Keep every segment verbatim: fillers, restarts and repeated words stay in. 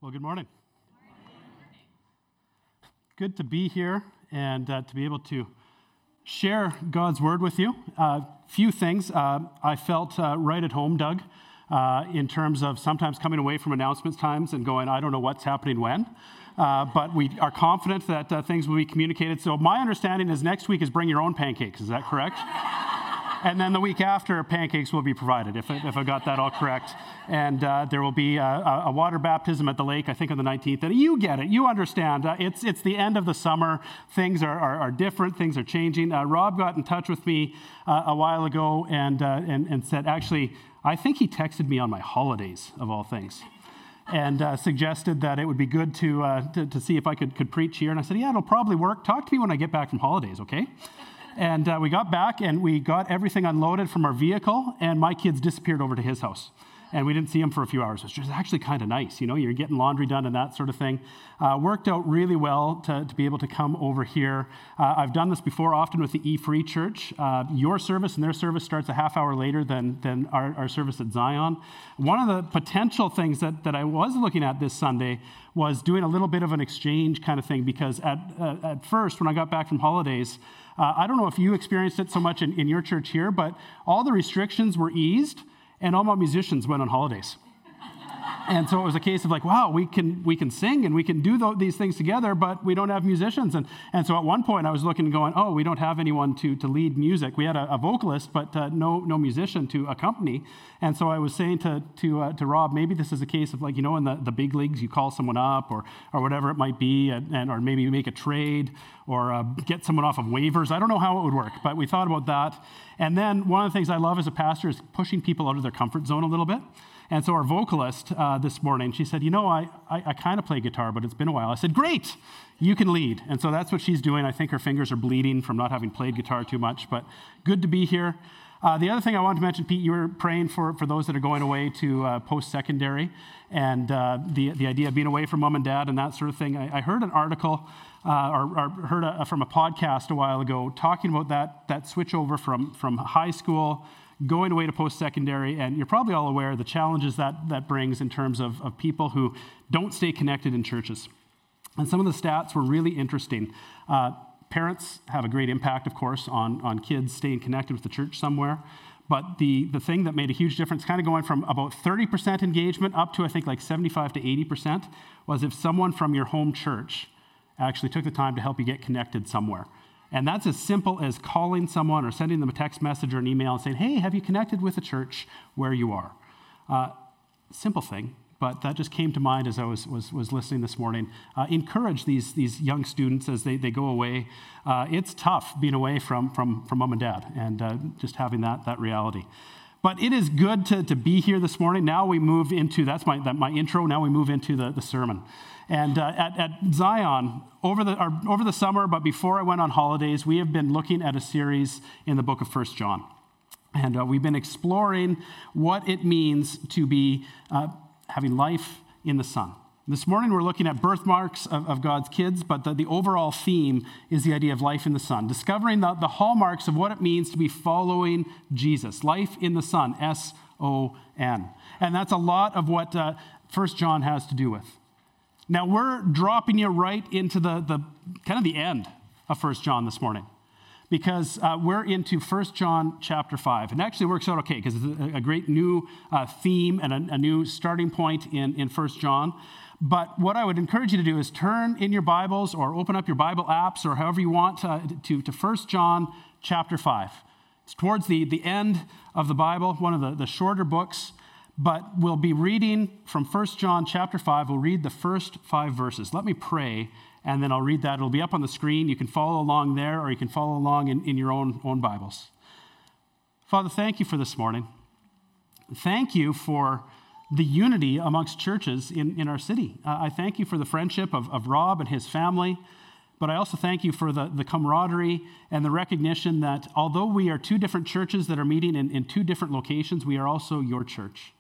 Well, good morning. Good to be here and uh, to be able to share God's word with you. A uh, few things. Uh, I felt uh, right at home, Doug, uh, in terms of sometimes coming away from announcements times and going, I don't know what's happening when. Uh, but we are confident that uh, things will be communicated. So my understanding is next week is bring your own pancakes. Is that correct? And then the week after, pancakes will be provided, if I, if I got that all correct. And uh, there will be a, a water baptism at the lake, I think on the nineteenth. And you get it. You understand. Uh, it's it's the end of the summer. Things are, are, are different. Things are changing. Uh, Rob got in touch with me uh, a while ago and, uh, and, and said, actually, I think he texted me on my holidays, of all things, and uh, suggested that it would be good to, uh, to to see if I could, could preach here. And I said, yeah, it'll probably work. Talk to me when I get back from holidays, okay? And uh, we got back and we got everything unloaded from our vehicle, and my kids disappeared over to his house. And we didn't see him for a few hours, which was actually kind of nice. You know, you're getting laundry done and that sort of thing. Uh, worked out really well to, to be able to come over here. Uh, I've done this before, often with the E-Free Church. Uh, your service and their service starts a half hour later than, than our, our service at Zion. One of the potential things that, that I was looking at this Sunday was doing a little bit of an exchange kind of thing, because at, uh, at first, when I got back from holidays, Uh, I don't know if you experienced it so much in, in your church here, but all the restrictions were eased and all my musicians went on holidays. And so it was a case of like, wow, we can we can sing and we can do th- these things together, but we don't have musicians. And and so at one point I was looking and going, oh, we don't have anyone to to lead music. We had a, a vocalist, but uh, no no musician to accompany. And so I was saying to to uh, to Rob, maybe this is a case of like, you know, in the, the big leagues, you call someone up or or whatever it might be, and, and or maybe make a trade or uh, get someone off of waivers. I don't know how it would work, but we thought about that. And then one of the things I love as a pastor is pushing people out of their comfort zone a little bit. And so our vocalist uh, this morning, she said, you know, I, I, I kind of play guitar, but it's been a while. I said, great, you can lead. And so that's what she's doing. I think her fingers are bleeding from not having played guitar too much, but good to be here. Uh, the other thing I wanted to mention, Pete, you were praying for, for those that are going away to uh, post-secondary and uh, the, the idea of being away from mom and dad and that sort of thing. I, I heard an article uh, or, or heard a, from a podcast a while ago talking about that, that switch over from, from high school going away to post-secondary, and you're probably all aware of the challenges that that brings in terms of, of people who don't stay connected in churches. And some of the stats were really interesting. Uh, parents have a great impact, of course, on, on kids staying connected with the church somewhere. But the, the thing that made a huge difference, kind of going from about thirty percent engagement up to, I think, like seventy-five to eighty percent, was if someone from your home church actually took the time to help you get connected somewhere. And that's as simple as calling someone or sending them a text message or an email and saying, hey, have you connected with a church where you are? Uh, simple thing, but that just came to mind as I was was, was listening this morning. Uh, encourage these these young students as they, they go away. Uh, it's tough being away from, from, from mom and dad and uh, just having that, that reality. But it is good to, to be here this morning. Now we move into, that's my that my intro, now we move into the, the sermon. And uh, at, at Zion, over the our, over the summer, but before I went on holidays, we have been looking at a series in the book of First John. And uh, we've been exploring what it means to be uh, having life in the Son. This morning, we're looking at birthmarks of, of God's kids, but the, the overall theme is the idea of life in the Son, discovering the, the hallmarks of what it means to be following Jesus, life in the Son, S O N. And that's a lot of what uh, First John has to do with. Now, we're dropping you right into the, the kind of the end of First John this morning, because uh, we're into First John chapter five. And it actually works out okay, because it's a, a great new uh, theme and a, a new starting point in, in First John. But what I would encourage you to do is turn in your Bibles or open up your Bible apps or however you want uh, to, to First John chapter five. It's towards the, the end of the Bible, one of the, the shorter books. But we'll be reading from First John chapter five. We'll read the first five verses. Let me pray, and then I'll read that. It'll be up on the screen. You can follow along there, or you can follow along in, in your own, own Bibles. Father, thank you for this morning. Thank you for the unity amongst churches in, in our city. Uh, I thank you for the friendship of, of Rob and his family, but I also thank you for the, the camaraderie and the recognition that although we are two different churches that are meeting in, in two different locations, we are also your church.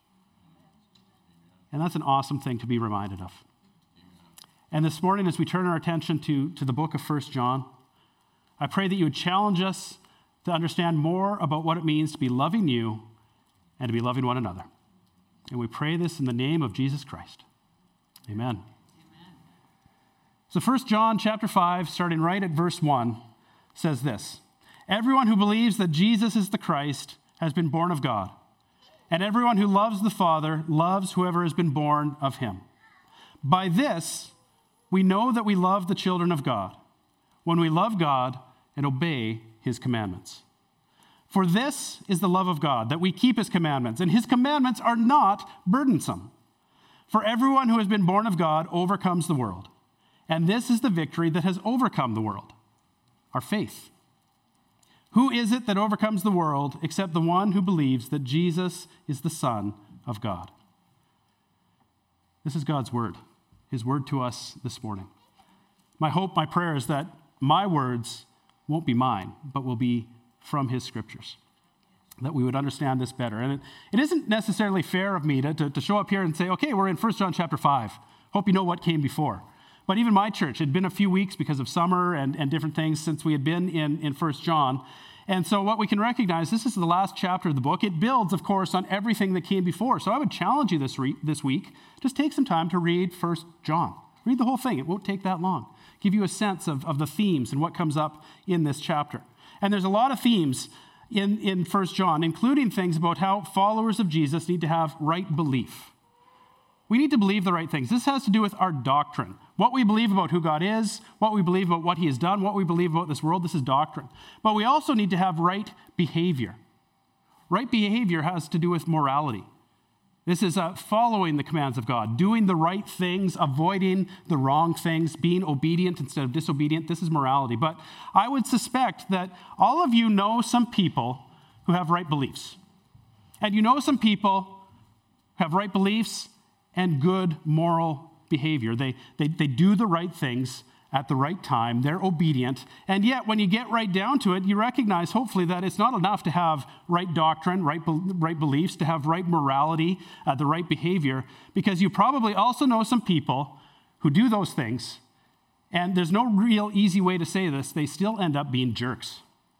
And that's an awesome thing to be reminded of. And this morning, as we turn our attention to, to the book of First John, I pray that you would challenge us to understand more about what it means to be loving you and to be loving one another. And we pray this in the name of Jesus Christ. Amen. So First John chapter five, starting right at verse one, says this: everyone who believes that Jesus is the Christ has been born of God, and everyone who loves the Father loves whoever has been born of him. By this, we know that we love the children of God, when we love God and obey his commandments. For this is the love of God, that we keep his commandments, and his commandments are not burdensome. For everyone who has been born of God overcomes the world. And this is the victory that has overcome the world, our faith. Who is it that overcomes the world except the one who believes that Jesus is the Son of God? This is God's word, his word to us this morning. My hope, my prayer is that my words won't be mine, but will be from his scriptures, that we would understand this better. And it, it isn't necessarily fair of me to, to, to show up here and say, okay, we're in First John chapter five. Hope you know what came before. But even my church, it had been a few weeks because of summer and, and different things since we had been in, in First John. And so what we can recognize, this is the last chapter of the book. It builds, of course, on everything that came before. So I would challenge you this, re- this week, just take some time to read First John. Read the whole thing. It won't take that long. Give you a sense of, of the themes and what comes up in this chapter. And there's a lot of themes in, in First John, including things about how followers of Jesus need to have right belief. We need to believe the right things. This has to do with our doctrine. What we believe about who God is, what we believe about what he has done, what we believe about this world, this is doctrine. But we also need to have right behavior. Right behavior has to do with morality. This is uh, following the commands of God, doing the right things, avoiding the wrong things, being obedient instead of disobedient. This is morality. But I would suspect that all of you know some people who have right beliefs. And you know some people who have right beliefs and good moral behavior. They, they, they do the right things at the right time. They're obedient. And yet, when you get right down to it, you recognize, hopefully, that it's not enough to have right doctrine, right, right beliefs, to have right morality, uh, the right behavior, because you probably also know some people who do those things, and there's no real easy way to say this, they still end up being jerks,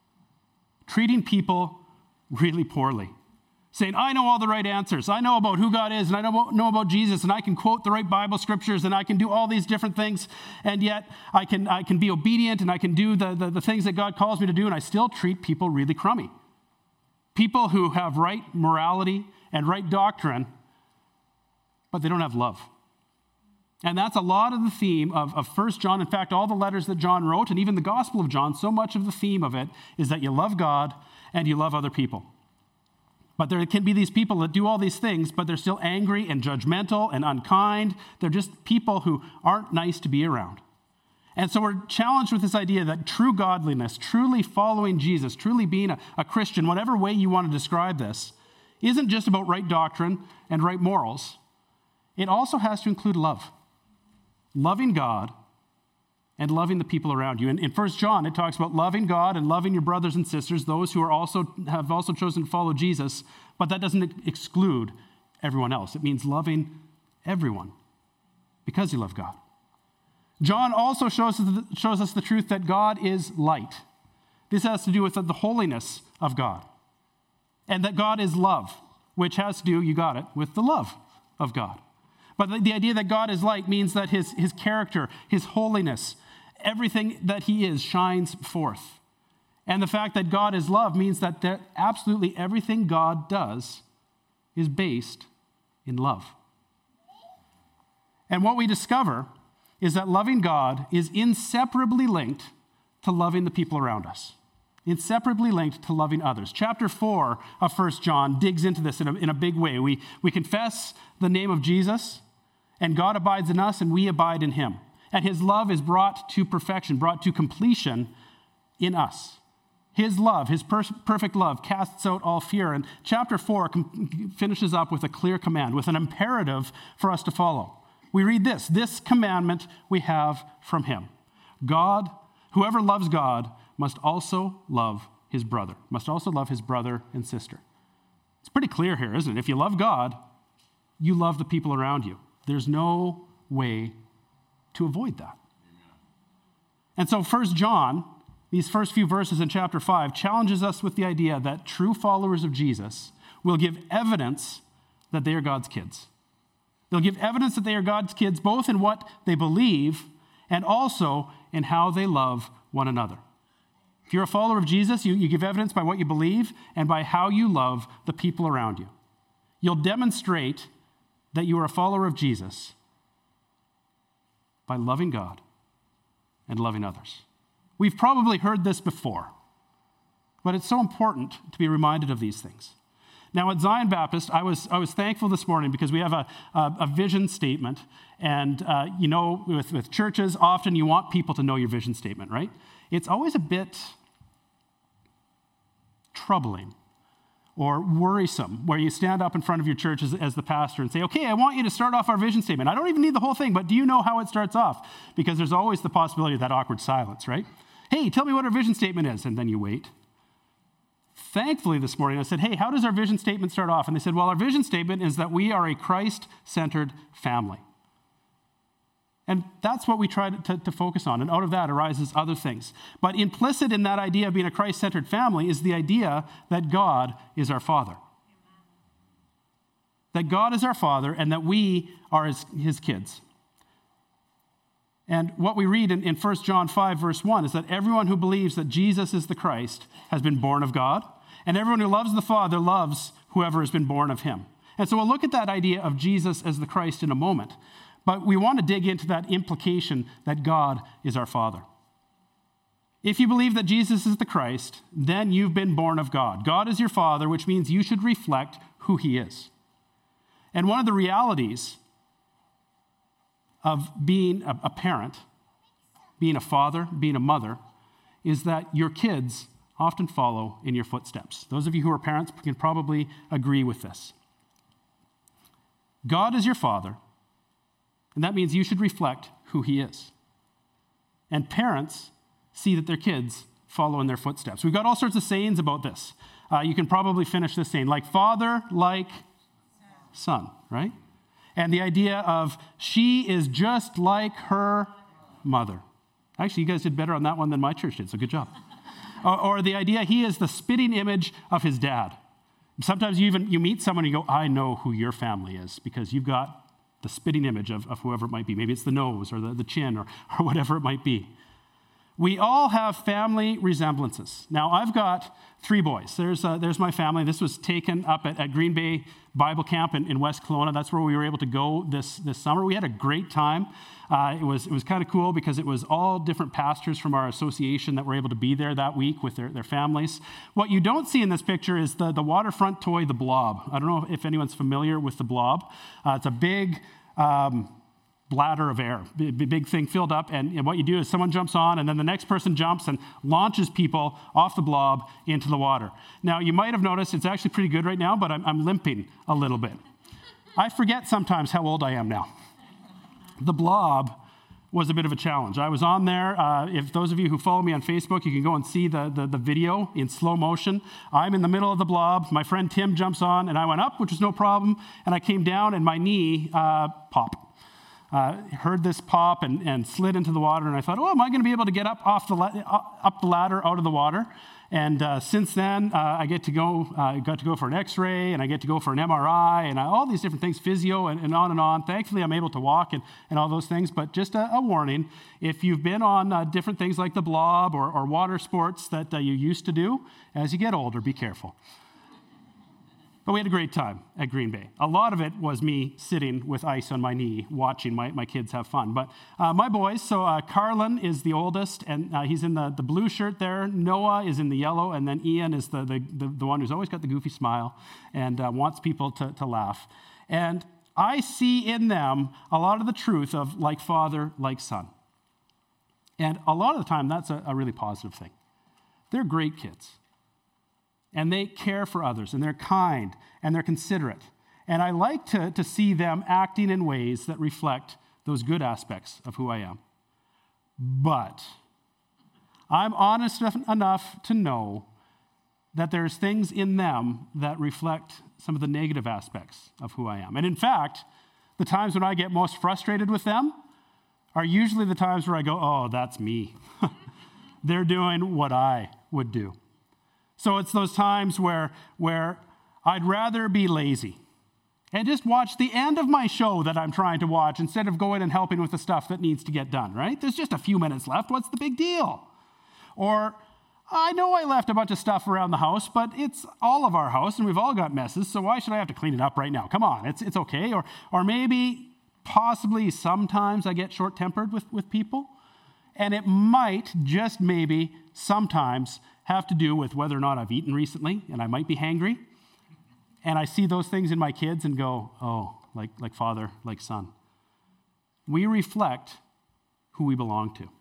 treating people really poorly. Saying, I know all the right answers. I know about who God is, and I know, know about Jesus, and I can quote the right Bible scriptures, and I can do all these different things, and yet I can I can be obedient, and I can do the, the, the things that God calls me to do, and I still treat people really crummy. People who have right morality and right doctrine, but they don't have love. And that's a lot of the theme of, of First John. In fact, all the letters that John wrote, and even the Gospel of John, so much of the theme of it is that you love God and you love other people. But there can be these people that do all these things, but they're still angry and judgmental and unkind. They're just people who aren't nice to be around. And so we're challenged with this idea that true godliness, truly following Jesus, truly being a, a Christian, whatever way you want to describe this, isn't just about right doctrine and right morals. It also has to include love. Loving God and loving the people around you. In, in First John, it talks about loving God and loving your brothers and sisters, those who are also have also chosen to follow Jesus, but that doesn't exclude everyone else. It means loving everyone because you love God. John also shows us, the, shows us the truth that God is light. This has to do with the holiness of God, and that God is love, which has to do, you got it, with the love of God. But the, the idea that God is light means that his, his character, his holiness, everything that he is shines forth. And the fact that God is love means that there, absolutely everything God does is based in love. And what we discover is that loving God is inseparably linked to loving the people around us. Inseparably linked to loving others. Chapter four of First John digs into this in a, in a big way. We, we confess the name of Jesus, and God abides in us, and we abide in him. And his love is brought to perfection, brought to completion in us. His love, his per- perfect love, casts out all fear. And chapter four com- finishes up with a clear command, with an imperative for us to follow. We read this, this commandment we have from him. God, whoever loves God, must also love his brother, must also love his brother and sister. It's pretty clear here, isn't it? If you love God, you love the people around you. There's no way to avoid that. Amen. And so First John, these first few verses in chapter five, challenges us with the idea that true followers of Jesus will give evidence that they are God's kids. They'll give evidence that they are God's kids, both in what they believe and also in how they love one another. If you're a follower of Jesus, you, you give evidence by what you believe and by how you love the people around you. You'll demonstrate that you are a follower of Jesus by loving God and loving others. We've probably heard this before, but it's so important to be reminded of these things. Now, at Zion Baptist, I was I was thankful this morning because we have a, a, a vision statement. And, uh, you know, with, with churches, often you want people to know your vision statement, right? It's always a bit troubling or worrisome where you stand up in front of your church as, as the pastor and say, okay, I want you to start off our vision statement. I don't even need the whole thing, but do you know how it starts off? Because there's always the possibility of that awkward silence, right? Hey, tell me what our vision statement is, and then you wait. Thankfully, this morning, I said, hey, how does our vision statement start off? And they said, well, our vision statement is that we are a Christ-centered family. And that's what we try to, to focus on. And out of that arises other things. But implicit in that idea of being a Christ-centered family is the idea that God is our Father. That God is our Father and that we are his, his kids. And what we read in, in First John five, verse one, is that everyone who believes that Jesus is the Christ has been born of God, and everyone who loves the Father loves whoever has been born of him. And so we'll look at that idea of Jesus as the Christ in a moment. But we want to dig into that implication that God is our Father. If you believe that Jesus is the Christ, then you've been born of God. God is your Father, which means you should reflect who he is. And one of the realities of being a parent, being a father, being a mother, is that your kids often follow in your footsteps. Those of you who are parents can probably agree with this. God is your Father, and that means you should reflect who he is. And parents see that their kids follow in their footsteps. We've got all sorts of sayings about this. Uh, you can probably finish this saying, like father, like son, right? And the idea of she is just like her mother. Actually, you guys did better on that one than my church did, so good job. or, or the idea he is the spitting image of his dad. Sometimes you even you meet someone and you go, I know who your family is because you've got the spitting image of, of whoever it might be. Maybe it's the nose or the, the chin or, or whatever it might be. We all have family resemblances. Now, I've got three boys. There's uh, there's my family. This was taken up at, at Green Bay Bible Camp in, in West Kelowna. That's where we were able to go this, this summer. We had a great time. Uh, it was it was kind of cool because it was all different pastors from our association that were able to be there that week with their, their families. What you don't see in this picture is the, the waterfront toy, the Blob. I don't know if anyone's familiar with the Blob. Uh, it's a big Um, bladder of air, big, big thing filled up, and, and what you do is someone jumps on, and then the next person jumps and launches people off the blob into the water. Now, you might have noticed it's actually pretty good right now, but I'm, I'm limping a little bit. I forget sometimes how old I am now. The Blob was a bit of a challenge. I was on there. Uh, if those of you who follow me on Facebook, you can go and see the, the, the video in slow motion. I'm in the middle of the Blob. My friend Tim jumps on, and I went up, which was no problem, and I came down, and my knee uh, popped. Uh, heard this pop and, and slid into the water, and I thought, oh, am I going to be able to get up off the la- up the ladder out of the water? And uh, since then, uh, I get to go, uh, got to go for an X-ray, and I get to go for an M R I, and all these different things, physio, and, and on and on. Thankfully, I'm able to walk and, and all those things. But just a, a warning: if you've been on uh, different things like the Blob or, or water sports that uh, you used to do, as you get older, be careful. But we had a great time at Green Bay. A lot of it was me sitting with ice on my knee, watching my, my kids have fun. But uh, my boys, so uh, Carlin is the oldest, and uh, he's in the, the blue shirt there. Noah is in the yellow, and then Ian is the, the, the, the one who's always got the goofy smile and uh, wants people to, to laugh. And I see in them a lot of the truth of like father, like son. And a lot of the time, that's a, a really positive thing. They're great kids. And they care for others, and they're kind, and they're considerate. And I like to, to see them acting in ways that reflect those good aspects of who I am. But I'm honest enough to know that there's things in them that reflect some of the negative aspects of who I am. And in fact, the times when I get most frustrated with them are usually the times where I go, oh, that's me. They're doing what I would do. So it's those times where, where I'd rather be lazy and just watch the end of my show that I'm trying to watch instead of going and helping with the stuff that needs to get done, right? There's just a few minutes left. What's the big deal? Or, I know I left a bunch of stuff around the house, but it's all of our house and we've all got messes, so why should I have to clean it up right now? Come on, it's it's okay. Or or maybe, possibly, sometimes I get short-tempered with, with people, and it might, just maybe, sometimes have to do with whether or not I've eaten recently, and I might be hangry, and I see those things in my kids and go, oh, like, like father, like son. We reflect who we belong to.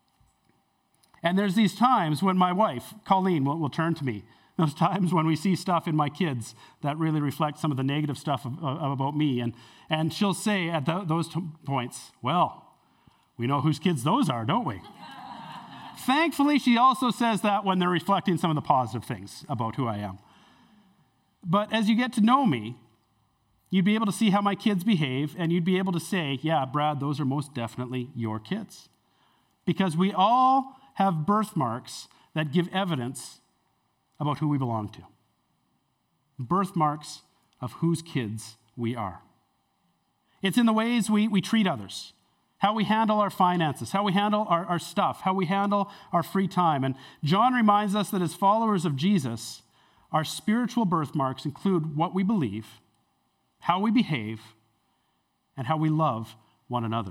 And there's these times when my wife, Colleen, will, will turn to me. Those times when we see stuff in my kids that really reflect some of the negative stuff of, of, about me. And, and she'll say at the, those t- points, well, we know whose kids those are, don't we? Thankfully, she also says that when they're reflecting some of the positive things about who I am. But as you get to know me, you'd be able to see how my kids behave, and you'd be able to say, yeah, Brad, those are most definitely your kids. Because we all have birthmarks that give evidence about who we belong to. Birthmarks of whose kids we are. It's in the ways we, we treat others, how we handle our finances, how we handle our, our stuff, how we handle our free time. And John reminds us that as followers of Jesus, our spiritual birthmarks include what we believe, how we behave, and how we love one another.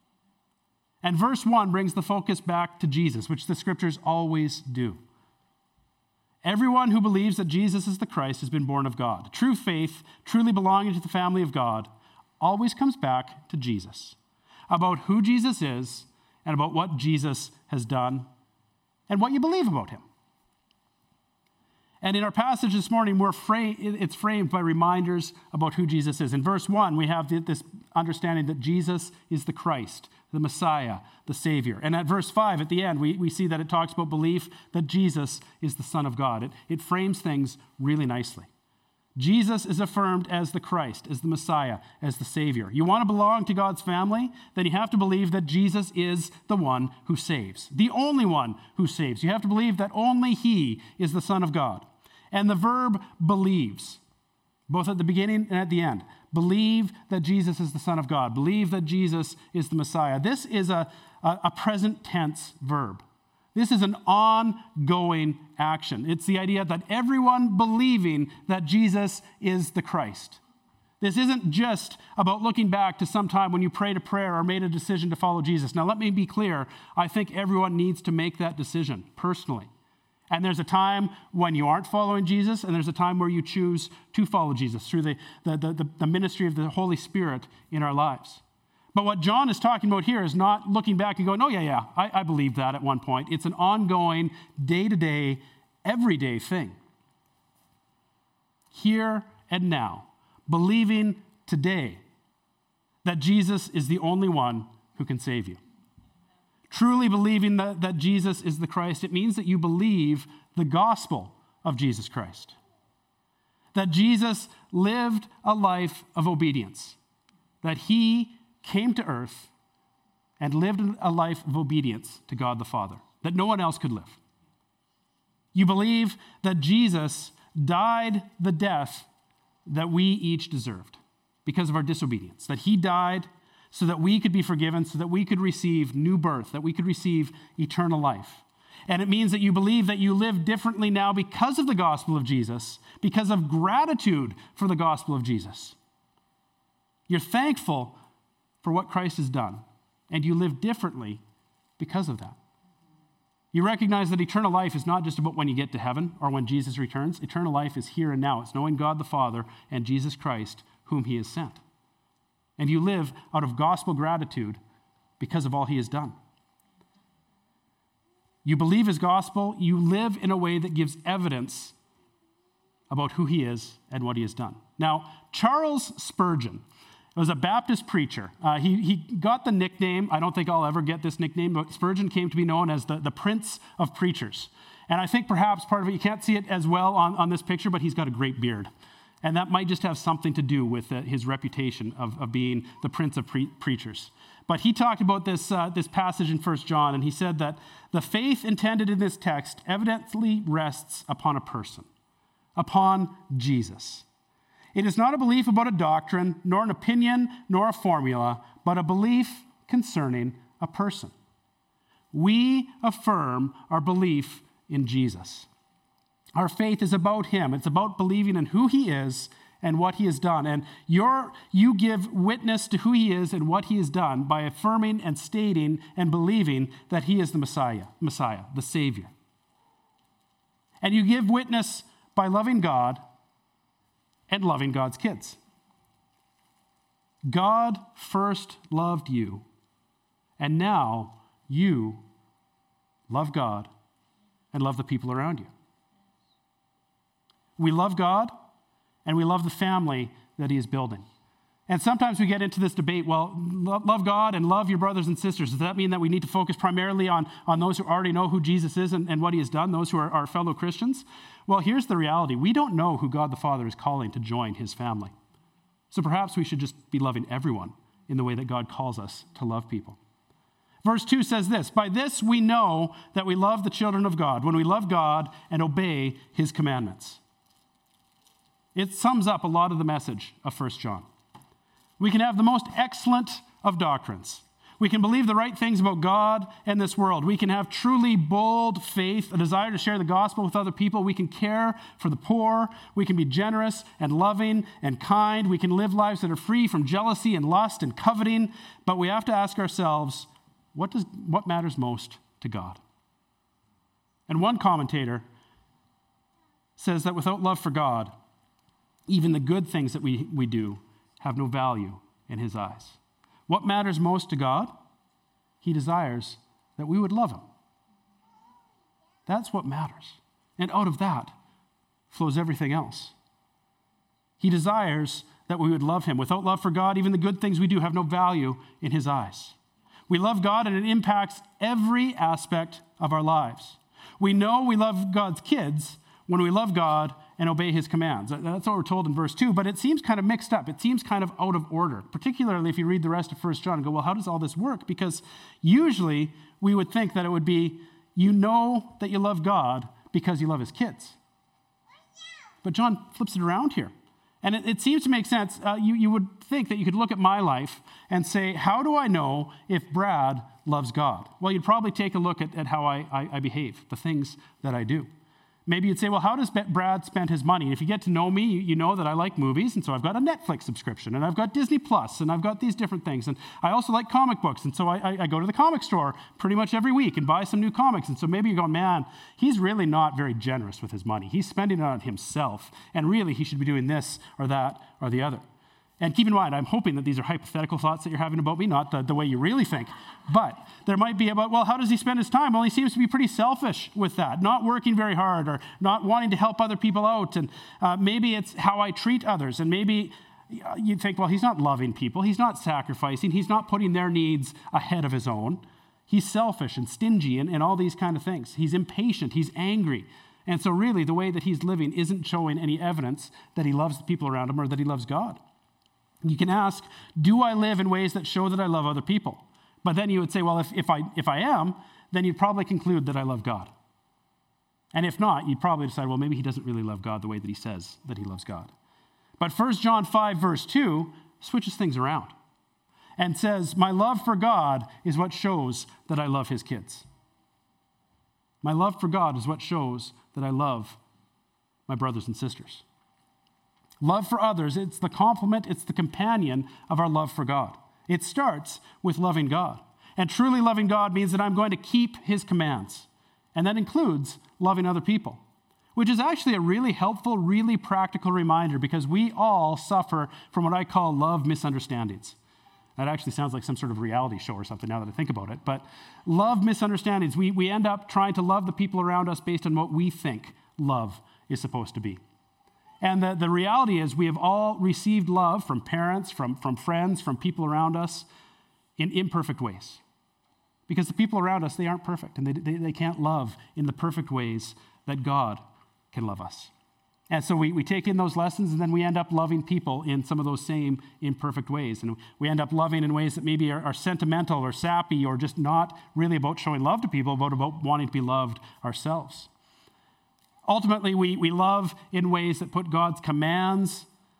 And verse one brings the focus back to Jesus, which the scriptures always do. Everyone who believes that Jesus is the Christ has been born of God. True faith, truly belonging to the family of God, always comes back to Jesus, about who Jesus is and about what Jesus has done and what you believe about him. And in our passage this morning, we're fra- it's framed by reminders about who Jesus is. In verse one, we have this understanding that Jesus is the Christ, the Messiah, the Savior. And at verse five, at the end, we, we see that it talks about belief that Jesus is the Son of God. It, it frames things really nicely. Jesus is affirmed as the Christ, as the Messiah, as the Savior. You want to belong to God's family? Then you have to believe that Jesus is the one who saves, the only one who saves. You have to believe that only he is the Son of God. And the verb believes, both at the beginning and at the end. Believe that Jesus is the Son of God. Believe that Jesus is the Messiah. This is a, a, a present tense verb. This is an ongoing action. It's the idea that everyone believing that Jesus is the Christ. This isn't just about looking back to some time when you prayed a prayer or made a decision to follow Jesus. Now, let me be clear. I think everyone needs to make that decision personally. And there's a time when you aren't following Jesus, and there's a time where you choose to follow Jesus through the, the, the, the ministry of the Holy Spirit in our lives. But what John is talking about here is not looking back and going, oh, yeah, yeah, I, I believed that at one point. It's an ongoing, day-to-day, everyday thing. Here and now, believing today that Jesus is the only one who can save you. Truly believing that, that Jesus is the Christ, it means that you believe the gospel of Jesus Christ. That Jesus lived a life of obedience. That he came to earth and lived a life of obedience to God the Father that no one else could live. You believe that Jesus died the death that we each deserved because of our disobedience, that he died so that we could be forgiven, so that we could receive new birth, that we could receive eternal life. And it means that you believe that you live differently now because of the gospel of Jesus, because of gratitude for the gospel of Jesus. You're thankful for what Christ has done, and you live differently because of that. You recognize that eternal life is not just about when you get to heaven or when Jesus returns. Eternal life is here and now. It's knowing God the Father and Jesus Christ, whom he has sent. And you live out of gospel gratitude because of all he has done. You believe his gospel. You live in a way that gives evidence about who he is and what he has done. Now, Charles Spurgeon was a Baptist preacher. Uh, he, he got the nickname, I don't think I'll ever get this nickname, but Spurgeon came to be known as the, the Prince of Preachers. And I think perhaps part of it, you can't see it as well on, on this picture, but he's got a great beard. And that might just have something to do with uh, his reputation of, of being the Prince of pre- Preachers. But he talked about this, uh, this passage in First John, and he said that the faith intended in this text evidently rests upon a person, upon Jesus. It is not a belief about a doctrine, nor an opinion, nor a formula, but a belief concerning a person. We affirm our belief in Jesus. Our faith is about him. It's about believing in who he is and what he has done. And you're, you give witness to who he is and what he has done by affirming and stating and believing that he is the Messiah, Messiah, the Savior. And you give witness by loving God and loving God's kids. God first loved you, and now you love God and love the people around you. We love God, and we love the family that he is building. And sometimes we get into this debate, well, love God and love your brothers and sisters. Does that mean that we need to focus primarily on, on those who already know who Jesus is and, and what he has done, those who are our fellow Christians? Well, here's the reality. We don't know who God the Father is calling to join his family. So perhaps we should just be loving everyone in the way that God calls us to love people. Verse two says this, by this we know that we love the children of God, when we love God and obey his commandments. It sums up a lot of the message of First John. We can have the most excellent of doctrines. We can believe the right things about God and this world. We can have truly bold faith, a desire to share the gospel with other people. We can care for the poor. We can be generous and loving and kind. We can live lives that are free from jealousy and lust and coveting. But we have to ask ourselves, what does what matters most to God? And one commentator says that without love for God, even the good things that we, we do have no value in his eyes. What matters most to God? He desires that we would love him. That's what matters. And out of that flows everything else. He desires that we would love him. Without love for God, even the good things we do have no value in his eyes. We love God, and it impacts every aspect of our lives. We know we love God's kids when we love God and obey his commands. That's what we're told in verse two, but it seems kind of mixed up. It seems kind of out of order, particularly if you read the rest of First John and go, well, how does all this work? Because usually we would think that it would be, you know that you love God because you love his kids. But John flips it around here. And it, it seems to make sense. Uh, you, you would think that you could look at my life and say, how do I know if Brad loves God? Well, you'd probably take a look at, at how I, I, I behave, the things that I do. Maybe you'd say, well, how does Brad spend his money? And if you get to know me, you, you know that I like movies, and so I've got a Netflix subscription, and I've got Disney Plus, and I've got these different things. And I also like comic books, and so I, I, I go to the comic store pretty much every week and buy some new comics. And so maybe you're going, man, he's really not very generous with his money. He's spending it on himself, and really he should be doing this or that or the other. And keep in mind, I'm hoping that these are hypothetical thoughts that you're having about me, not the, the way you really think. But there might be about, well, how does he spend his time? Well, he seems to be pretty selfish with that, not working very hard or not wanting to help other people out. And uh, maybe it's how I treat others. And maybe you'd think, well, he's not loving people. He's not sacrificing. He's not putting their needs ahead of his own. He's selfish and stingy and, and all these kind of things. He's impatient. He's angry. And so really the way that he's living isn't showing any evidence that he loves the people around him or that he loves God. You can ask, do I live in ways that show that I love other people? But then you would say, well, if, if, I, if I am, then you'd probably conclude that I love God. And if not, you'd probably decide, well, maybe he doesn't really love God the way that he says that he loves God. But First John five, verse two, switches things around and says, my love for God is what shows that I love his kids. My love for God is what shows that I love my brothers and sisters. Love for others, it's the complement, it's the companion of our love for God. It starts with loving God. And truly loving God means that I'm going to keep his commands. And that includes loving other people, which is actually a really helpful, really practical reminder because we all suffer from what I call love misunderstandings. That actually sounds like some sort of reality show or something now that I think about it. But love misunderstandings. We, we end up trying to love the people around us based on what we think love is supposed to be. And the, the reality is we have all received love from parents, from, from friends, from people around us in imperfect ways. Because the people around us, they aren't perfect, and they, they, they can't love in the perfect ways that God can love us. And so we, we take in those lessons, and then we end up loving people in some of those same imperfect ways. And we end up loving in ways that maybe are, are sentimental or sappy or just not really about showing love to people, but about wanting to be loved ourselves. Ultimately, we, we love in ways that put God's commands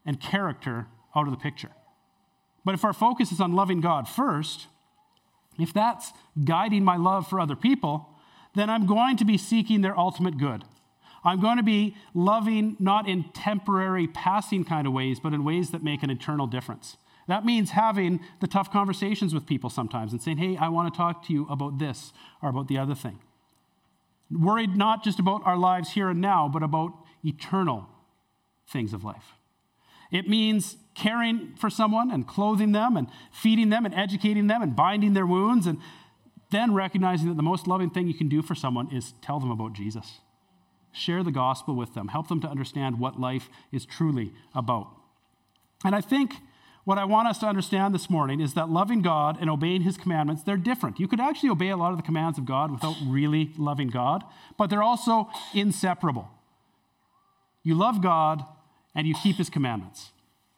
and character out of the picture. But if our focus is on loving God first, if that's guiding my love for other people, then I'm going to be seeking their ultimate good. I'm going to be loving not in temporary, passing kind of ways, but in ways that make an eternal difference. That means having the tough conversations with people sometimes and saying, hey, I want to talk to you about this or about the other thing. Worried not just about our lives here and now, but about eternal things of life. It means caring for someone and clothing them and feeding them and educating them and binding their wounds, and then recognizing that the most loving thing you can do for someone is tell them about Jesus. Share the gospel with them. Help them to understand what life is truly about. And I think what I want us to understand this morning is that loving God and obeying his commandments, they're different. You could actually obey a lot of the commands of God without really loving God, but they're also inseparable. You love God and you keep his commandments.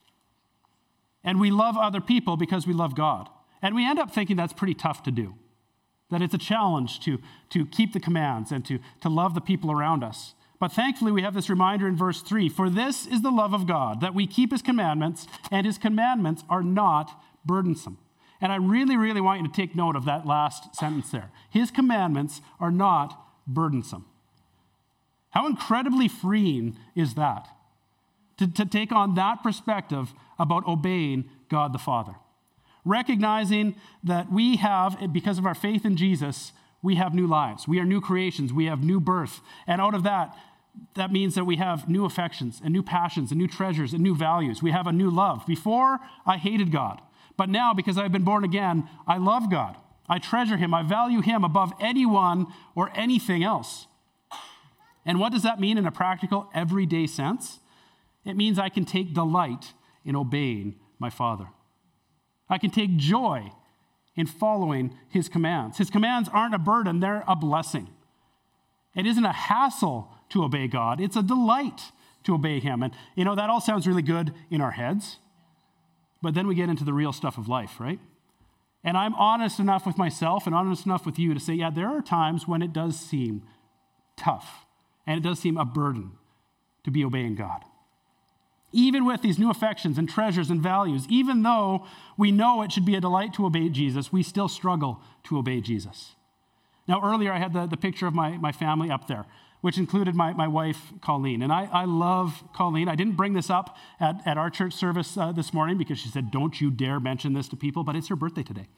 And we love other people because we love God. And we end up thinking that's pretty tough to do, that it's a challenge to, to keep the commands and to, to love the people around us. But thankfully, we have this reminder in verse three, for this is the love of God, that we keep his commandments, and his commandments are not burdensome. And I really, really want you to take note of that last sentence there. His commandments are not burdensome. How incredibly freeing is that? To, to take on that perspective about obeying God the Father. Recognizing that we have, because of our faith in Jesus, we have new lives. We are new creations. We have new birth. And out of that, that means that we have new affections and new passions and new treasures and new values. We have a new love. Before, I hated God. But now, because I've been born again, I love God. I treasure him. I value him above anyone or anything else. And what does that mean in a practical, everyday sense? It means I can take delight in obeying my Father. I can take joy in following his commands. His commands aren't a burden, they're a blessing. It isn't a hassle to obey God, it's a delight to obey him. And you know, that all sounds really good in our heads, but then we get into the real stuff of life, right? And I'm honest enough with myself and honest enough with you to say, yeah, there are times when it does seem tough and it does seem a burden to be obeying God. Even with these new affections and treasures and values, even though we know it should be a delight to obey Jesus, we still struggle to obey Jesus. Now, earlier I had the, the picture of my, my family up there, which included my, my wife, Colleen. And I, I love Colleen. I didn't bring this up at, at our church service uh, this morning because she said, don't you dare mention this to people, but it's her birthday today.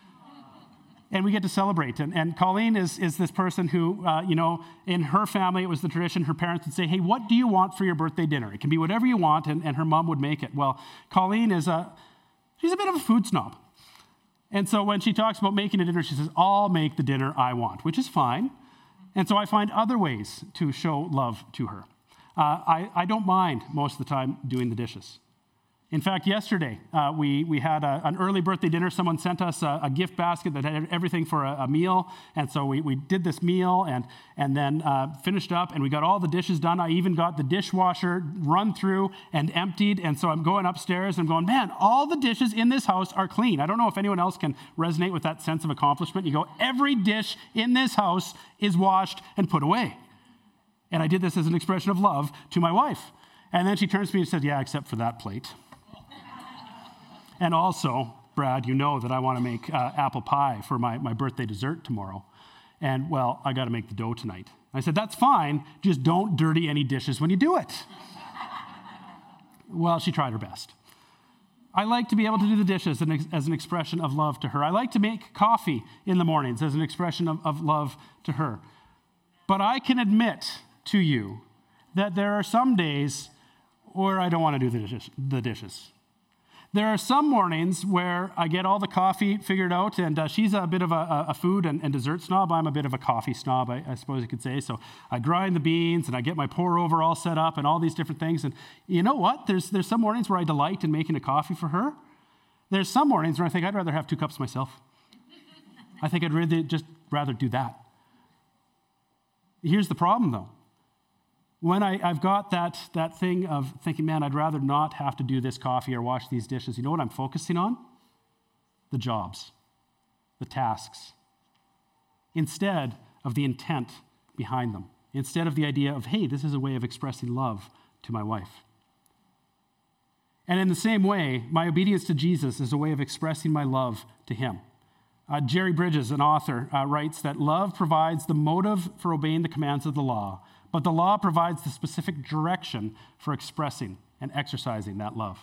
And we get to celebrate. And, and Colleen is, is this person who, uh, you know, in her family, it was the tradition, her parents would say, hey, what do you want for your birthday dinner? It can be whatever you want, and, and her mom would make it. Well, Colleen is a, she's a bit of a food snob. And so when she talks about making a dinner, she says, I'll make the dinner I want, which is fine. And so I find other ways to show love to her. Uh, I, I don't mind most of the time doing the dishes. In fact, yesterday, uh, we, we had a, an early birthday dinner. Someone sent us a, a gift basket that had everything for a, a meal. And so we, we did this meal and, and then uh, finished up, and we got all the dishes done. I even got the dishwasher run through and emptied. And so I'm going upstairs and I'm going, man, all the dishes in this house are clean. I don't know if anyone else can resonate with that sense of accomplishment. You go, every dish in this house is washed and put away. And I did this as an expression of love to my wife. And then she turns to me and said, yeah, except for that plate. And also, Brad, you know that I want to make uh, apple pie for my, my birthday dessert tomorrow. And, well, I got to make the dough tonight. I said, that's fine, just don't dirty any dishes when you do it. Well, she tried her best. I like to be able to do the dishes as an expression of love to her. I like to make coffee in the mornings as an expression of, of love to her. But I can admit to you that there are some days where I don't want to do the dishes. The dishes. There are some mornings where I get all the coffee figured out, and uh, she's a bit of a, a food and, and dessert snob. I'm a bit of a coffee snob, I, I suppose you could say. So I grind the beans, and I get my pour-over all set up and all these different things. And you know what? There's, there's some mornings where I delight in making a coffee for her. There's some mornings where I think I'd rather have two cups myself. I think I'd really just rather do that. Here's the problem, though. When I, I've got that, that thing of thinking, man, I'd rather not have to do this coffee or wash these dishes, you know what I'm focusing on? The jobs, the tasks, instead of the intent behind them, instead of the idea of, hey, this is a way of expressing love to my wife. And in the same way, my obedience to Jesus is a way of expressing my love to him. Uh, Jerry Bridges, an author, uh, writes that love provides the motive for obeying the commands of the law, but the law provides the specific direction for expressing and exercising that love.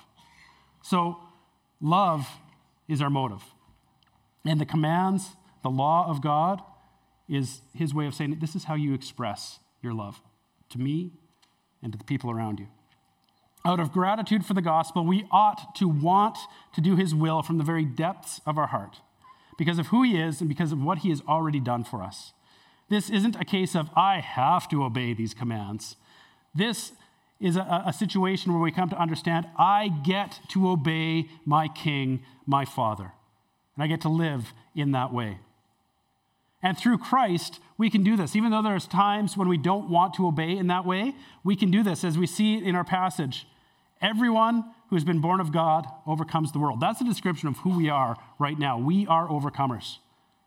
So love is our motive. And the commands, the law of God, is his way of saying, this is how you express your love to me and to the people around you. Out of gratitude for the gospel, we ought to want to do his will from the very depths of our heart, because of who he is and because of what he has already done for us. This isn't a case of, I have to obey these commands. This is a, a situation where we come to understand, I get to obey my King, my Father. And I get to live in that way. And through Christ, we can do this. Even though there's times when we don't want to obey in that way, we can do this. As we see in our passage, everyone who has been born of God overcomes the world. That's a description of who we are right now. We are overcomers.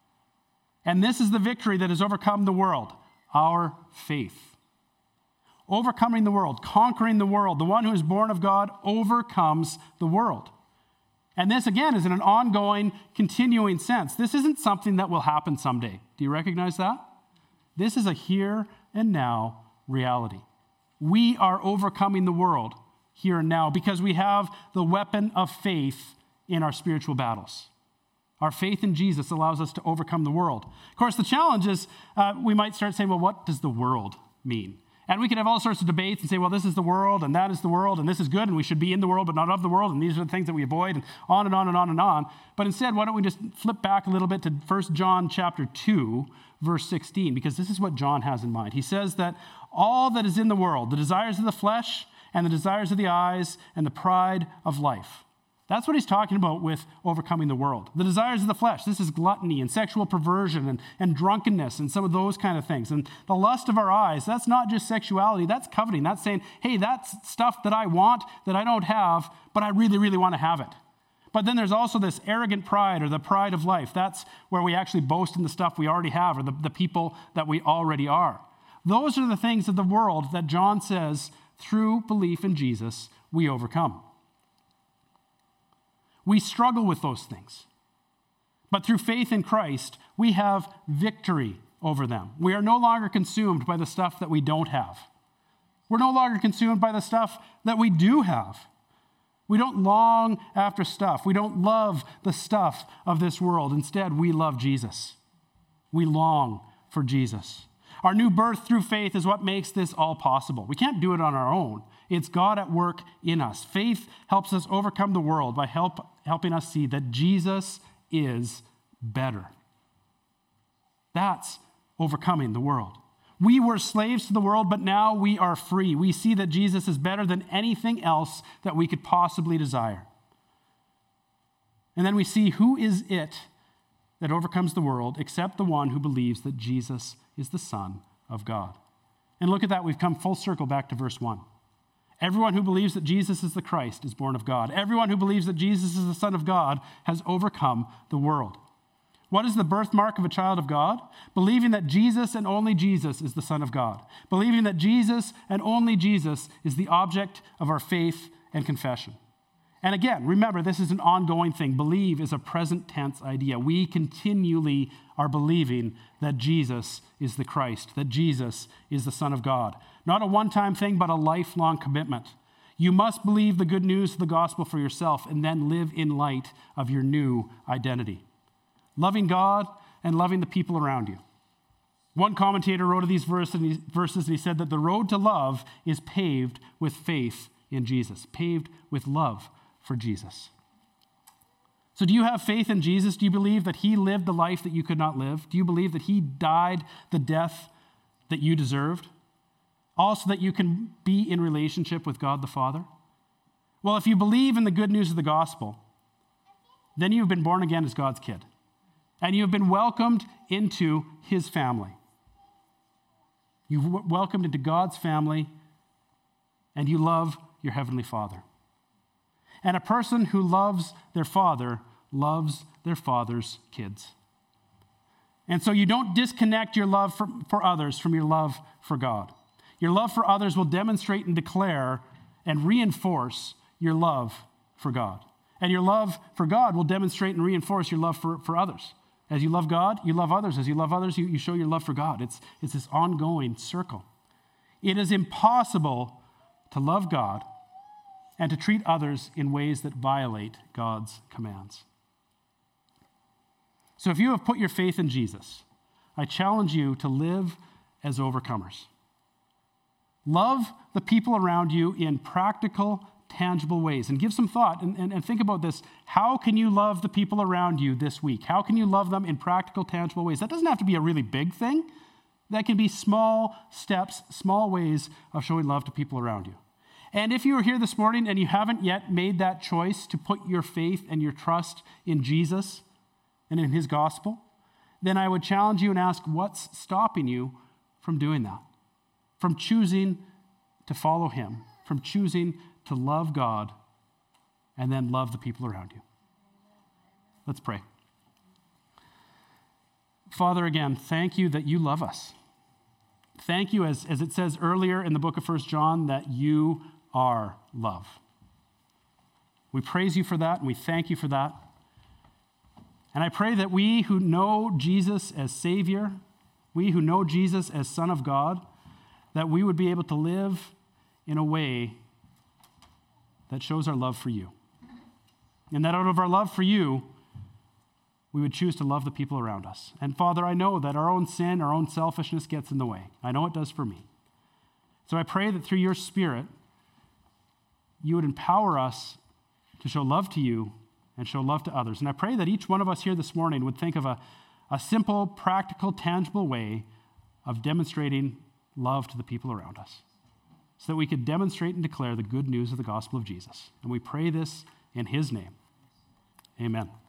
And this is the victory that has overcome the world, our faith. Overcoming the world, conquering the world. The one who is born of God overcomes the world. And this, again, is in an ongoing, continuing sense. This isn't something that will happen someday. Do you recognize that? This is a here and now reality. We are overcoming the world here and now because we have the weapon of faith in our spiritual battles. Our faith in Jesus allows us to overcome the world. Of course, the challenge is uh, we might start saying, well, what does the world mean? And we could have all sorts of debates and say, well, this is the world, and that is the world, and this is good, and we should be in the world, but not of the world, and these are the things that we avoid, and on and on and on and on. But instead, why don't we just flip back a little bit to First John chapter two, verse sixteen, because this is what John has in mind. He says that all that is in the world, the desires of the flesh, and the desires of the eyes, and the pride of life. That's what he's talking about with overcoming the world. The desires of the flesh. This is gluttony and sexual perversion and, and drunkenness and some of those kind of things. And the lust of our eyes, that's not just sexuality, that's coveting. That's saying, hey, that's stuff that I want that I don't have, but I really, really want to have it. But then there's also this arrogant pride or the pride of life. That's where we actually boast in the stuff we already have or the, the people that we already are. Those are the things of the world that John says through belief in Jesus, we overcome. We struggle with those things. But through faith in Christ, we have victory over them. We are no longer consumed by the stuff that we don't have. We're no longer consumed by the stuff that we do have. We don't long after stuff. We don't love the stuff of this world. Instead, we love Jesus. We long for Jesus. Our new birth through faith is what makes this all possible. We can't do it on our own. It's God at work in us. Faith helps us overcome the world by help, helping us see that Jesus is better. That's overcoming the world. We were slaves to the world, but now we are free. We see that Jesus is better than anything else that we could possibly desire. And then we see who is it that overcomes the world except the one who believes that Jesus is the Son of God. And look at that. We've come full circle back to verse one. Everyone who believes that Jesus is the Christ is born of God. Everyone who believes that Jesus is the Son of God has overcome the world. What is the birthmark of a child of God? Believing that Jesus and only Jesus is the Son of God. Believing that Jesus and only Jesus is the object of our faith and confession. And again, remember, this is an ongoing thing. Believe is a present tense idea. We continually are believing that Jesus is the Christ, that Jesus is the Son of God. Not a one-time thing, but a lifelong commitment. You must believe the good news of the gospel for yourself and then live in light of your new identity. Loving God and loving the people around you. One commentator wrote of these verses and he said that the road to love is paved with faith in Jesus, paved with love for Jesus. So do you have faith in Jesus? Do you believe that he lived the life that you could not live? Do you believe that he died the death that you deserved? Also that you can be in relationship with God the Father? Well, if you believe in the good news of the gospel, then you've been born again as God's kid. And you've been welcomed into his family. You've welcomed into God's family, and you love your heavenly Father. And a person who loves their father loves their father's kids. And so you don't disconnect your love for, for others from your love for God. Your love for others will demonstrate and declare and reinforce your love for God. And your love for God will demonstrate and reinforce your love for, for others. As you love God, you love others. As you love others, you, you show your love for God. It's, it's this ongoing circle. It is impossible to love God and to treat others in ways that violate God's commands. So if you have put your faith in Jesus, I challenge you to live as overcomers. Love the people around you in practical, tangible ways. And give some thought and, and, and think about this. How can you love the people around you this week? How can you love them in practical, tangible ways? That doesn't have to be a really big thing. That can be small steps, small ways of showing love to people around you. And if you are here this morning and you haven't yet made that choice to put your faith and your trust in Jesus and in his gospel, then I would challenge you and ask, what's stopping you from doing that? From choosing to follow him, from choosing to love God and then love the people around you. Let's pray. Father, again, thank you that you love us. Thank you, as, as it says earlier in the book of First John, that you are love. We praise you for that, and we thank you for that. And I pray that we who know Jesus as Savior, we who know Jesus as Son of God, that we would be able to live in a way that shows our love for you. And that out of our love for you, we would choose to love the people around us. And Father, I know that our own sin, our own selfishness gets in the way. I know it does for me. So I pray that through your Spirit, you would empower us to show love to you and show love to others. And I pray that each one of us here this morning would think of a, a simple, practical, tangible way of demonstrating love to the people around us so that we could demonstrate and declare the good news of the gospel of Jesus. And we pray this in his name. Amen.